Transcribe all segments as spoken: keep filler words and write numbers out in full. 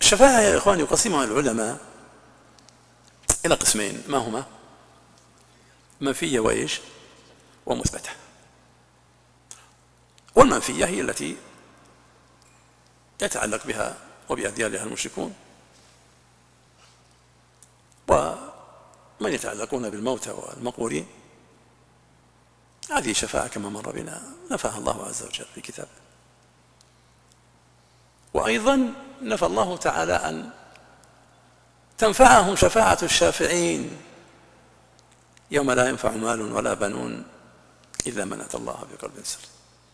الشفاعة يا إخواني يقسمها العلماء إلى قسمين، ما هما؟ منفية وإيش؟ ومثبتة. والمنفية هي التي يتعلق بها وبأديالها المشركون ومن يتعلقون بالموتى والمقبورين، هذه شفاعة كما مر بنا نفاها الله عز وجل في كتابه. وأيضا نفى الله تعالى أن تنفعهم شفاعة الشافعين يوم لا ينفع مال ولا بنون إلا من أتى الله بقلب سليم،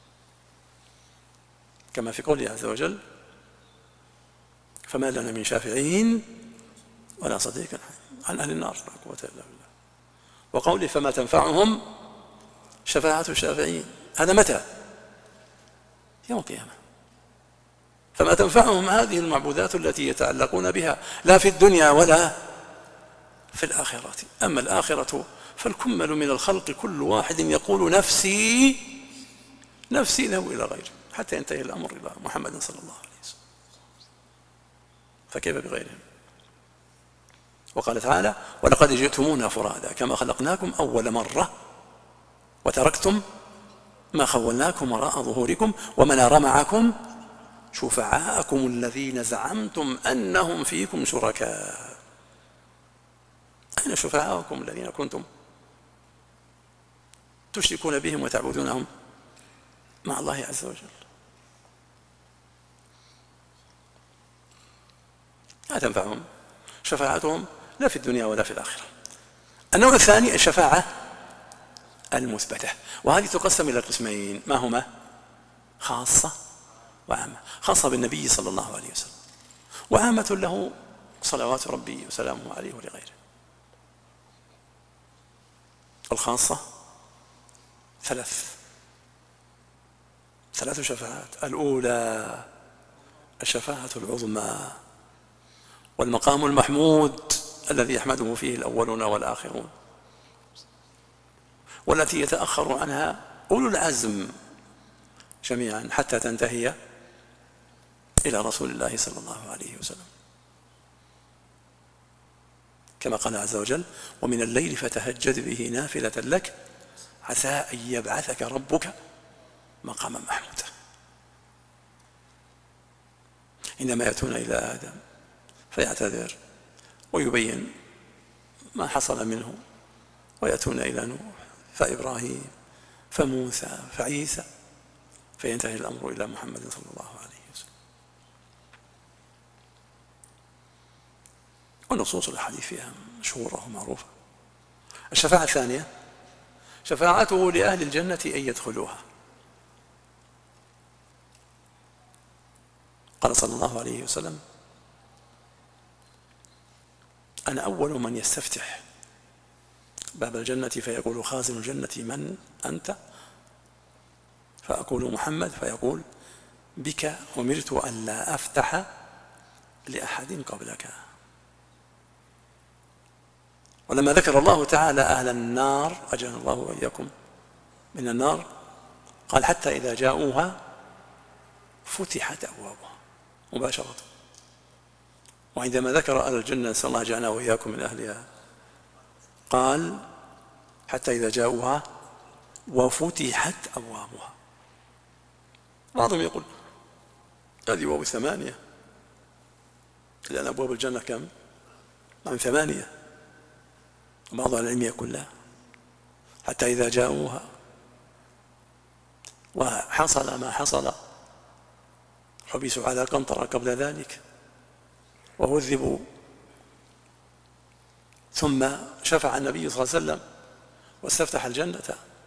كما في قوله عز وجل فما لنا من شافعين ولا صديق عن أهل النار لا قوة إلا بالله. وقوله فما تنفعهم شفاعة الشافعين، هذا متى؟ يوم القيامة. فما تنفعهم هذه المعبودات التي يتعلقون بها لا في الدنيا ولا في الآخرة. أما الآخرة فالكمل من الخلق كل واحد يقول نفسي نفسي له إلى غيره حتى ينتهي الأمر إلى محمد صلى الله عليه وسلم، فكيف بغيرهم؟ وقال تعالى ولقد جئتمونا فرادا كما خلقناكم أول مرة وتركتم ما خولناكم وراء ظهوركم وما نرى معكم شفعاءكم الذين زعمتم أنهم فيكم شركاء. أين شفعاءكم الذين كنتم تشركون بهم وتعبدونهم مع الله عز وجل؟ لا تنفعهم شفاعتهم لا في الدنيا ولا في الآخرة. النوع الثاني الشفاعة المثبتة، وهذه تقسم إلى قسمين، ما هما؟ خاصة وعامة. خاصة بالنبي صلى الله عليه وسلم، وعامة له صلوات ربي وسلامه عليه ولغيره. الخاصة ثلاث ثلاث شفاعات. الأولى الشفاعة العظمى والمقام المحمود الذي يحمده فيه الأولون والآخرون، والتي يتأخر عنها أولو العزم جميعا حتى تنتهي إلى رسول الله صلى الله عليه وسلم، كما قال عز وجل ومن الليل فتهجد به نافلة لك عسى أن يبعثك ربك مقاما محمودا. عندما يأتون إلى آدم فيعتذر ويبين ما حصل منه، ويأتون إلى نوح فإبراهيم فموسى فعيسى، فينتهي الأمر إلى محمد صلى الله عليه وسلم. والنصوص الحديث فيها مشهورة ومعروفة. الشفاعة الثانية شفاعته لأهل الجنة أن يدخلوها. قال صلى الله عليه وسلم أنا أول من يستفتح باب الجنة فيقول خازن الجنة من أنت؟ فأقول محمد، فيقول بك أمرت أن لا أفتح لأحد قبلك. ولما ذكر الله تعالى أهل النار أجعلنا الله وإياكم من النار قال حتى إذا جاءوها فتحت أبوابها مباشرة. وعندما ذكر أهل الجنة نسأل الله جعلنا وإياكم من أهلها قال حتى إذا جاءوها وفتحت أبوابها. بعضهم يقول هذه واو ثمانية، لأن أبواب الجنة كم؟ عن ثمانية. وبعض العلم يقول لا، حتى إذا جاءوها وحصل ما حصل، حبسوا على قنطرة قبل ذلك وهذبوا، ثم شفع النبي صلى الله عليه وسلم واستفتح الجنة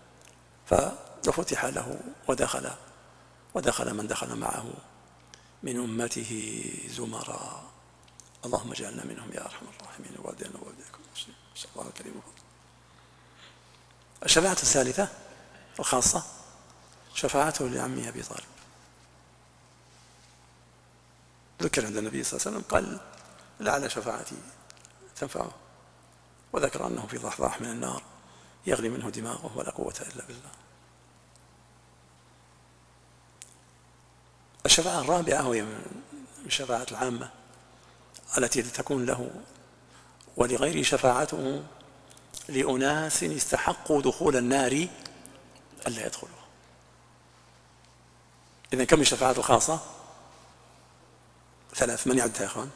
ففتح له ودخل ودخل من دخل معه من أمته زمرا. اللهم اجعلنا منهم يا أرحم الراحمين ووالدينا ووالديكم المسلمين. نسأل الله الكريم. الشفاعة الثالثة الخاصة شفاعته لعمه أبي طالب. ذكر عند النبي صلى الله عليه وسلم قال لعل شفاعتي تنفعه، وذكر أنه في ضحضاح من النار يغلي منه دماغه ولا قوة إلا بالله. الشفاعة الرابعة وهي من الشفاعة العامة التي تكون له ولغيره شفاعته لأناس استحقوا دخول النار ألا يدخلوها. إذن كم الشفاعة الخاصة؟ ثلاث. من يعدها يا أخوان؟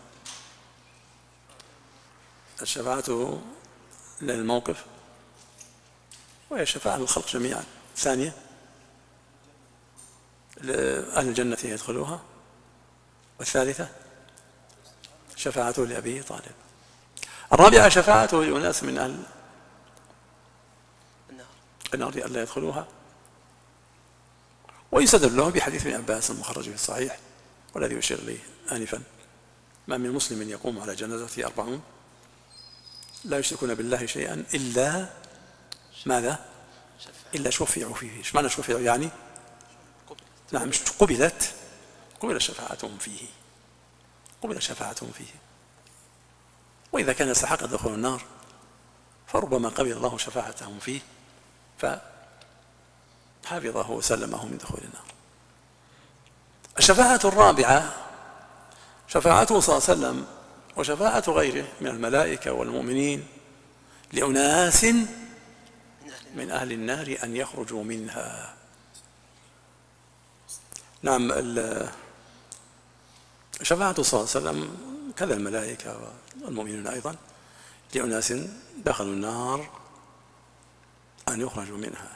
الشفاعة للموقف، وهي شفاعة للخلق جميعا. ثانية لأهل الجنة يدخلوها. والثالثة شفاعته لأبي طالب. الرابعة شفاعته لأناس من أهل النار ألا يدخلوها. ويستدل له بحديث ابن عباس المخرج في الصحيح والذي يشير إليه آنفا: ما من مسلم يقوم على جنازته أربعون لا يشركون بالله شيئا إلا ماذا؟ إلا شفعوا فيه. ايش معنى شفعوا؟ يعني نعم قبلت قبلت شفاعتهم فيه قبلت شفاعتهم فيه. وإذا كان يستحق دخول النار فربما قبل الله شفاعتهم فيه فحفظه وسلمه من دخول النار. الشفاعة الرابعة شفاعته صلى الله عليه وسلم وشفاعة غيره من الملائكة والمؤمنين لأناس من أهل النار أن يخرجوا منها. نعم شفاعته صلى الله عليه وسلم كذا الملائكة والمؤمنين أيضا لأناس دخلوا النار أن يخرجوا منها.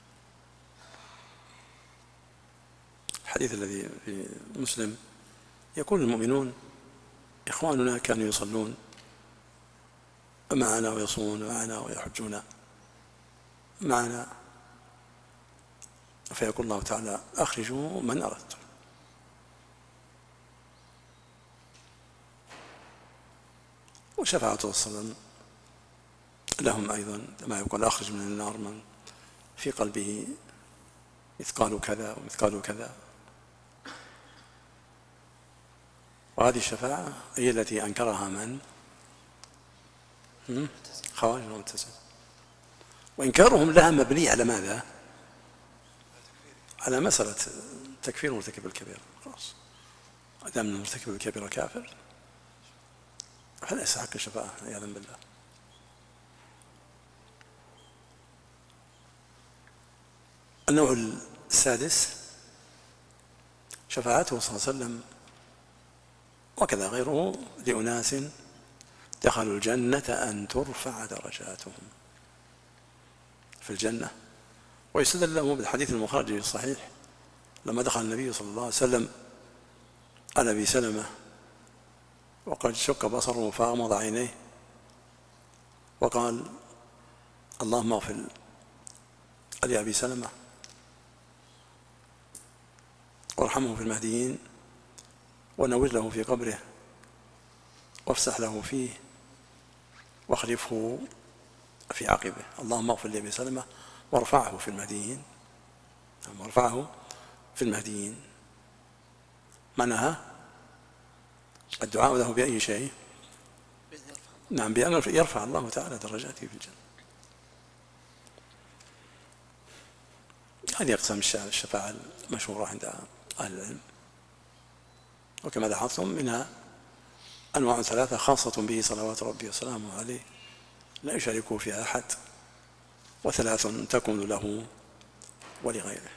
الحديث الذي في مسلم يقول المؤمنون: إخواننا كانوا يصلون معنا ويصومون معنا ويحجون معنا، فيقول الله تعالى: أخرجوا من أردتم. وشفاعته صلى الله عليه وسلم لهم أيضا ما يقول: أخرج من النار من في قلبه مثقال كذا ومثقال كذا. وهذه الشفاعة هي التي أنكرها من؟ خوارج المعتزلة. وإنكارهم لها مبني على ماذا؟ على مسألة تكفير مرتكب الكبيرة. خلاص دام مرتكب الكبيرة كافر فلا يستحق الشفاعة عياذا بالله. النوع السادس شفاعته صلى الله عليه وسلم وكذا غيره لأناس دخلوا الجنة أن ترفع درجاتهم في الجنة. ويستدل له بالحديث المخرج في الصحيح لما دخل النبي صلى الله عليه وسلم على أبي سلمة وقد شق بصره فأغمض عينيه وقال: اللهم اغفر لأبي سلمة وارحمه في المهديين ونور له في قبره وافسح له فيه واخلفه في عقبه. اللهم اغفر لأبي سلمة وارفعه في المهديين وارفعه في المهديين. معناها الدعاء له بأي شيء؟ نعم، بأن يرفع الله تعالى درجاته في الجنة. هذه أقسام الشفاعة المشهورة عند أهل العلم، وكما لاحظتم منها أنواع ثلاثة خاصة به صلوات ربي وسلامه عليه لا يشاركه فيها أحد، وثلاث تكون له ولغيره.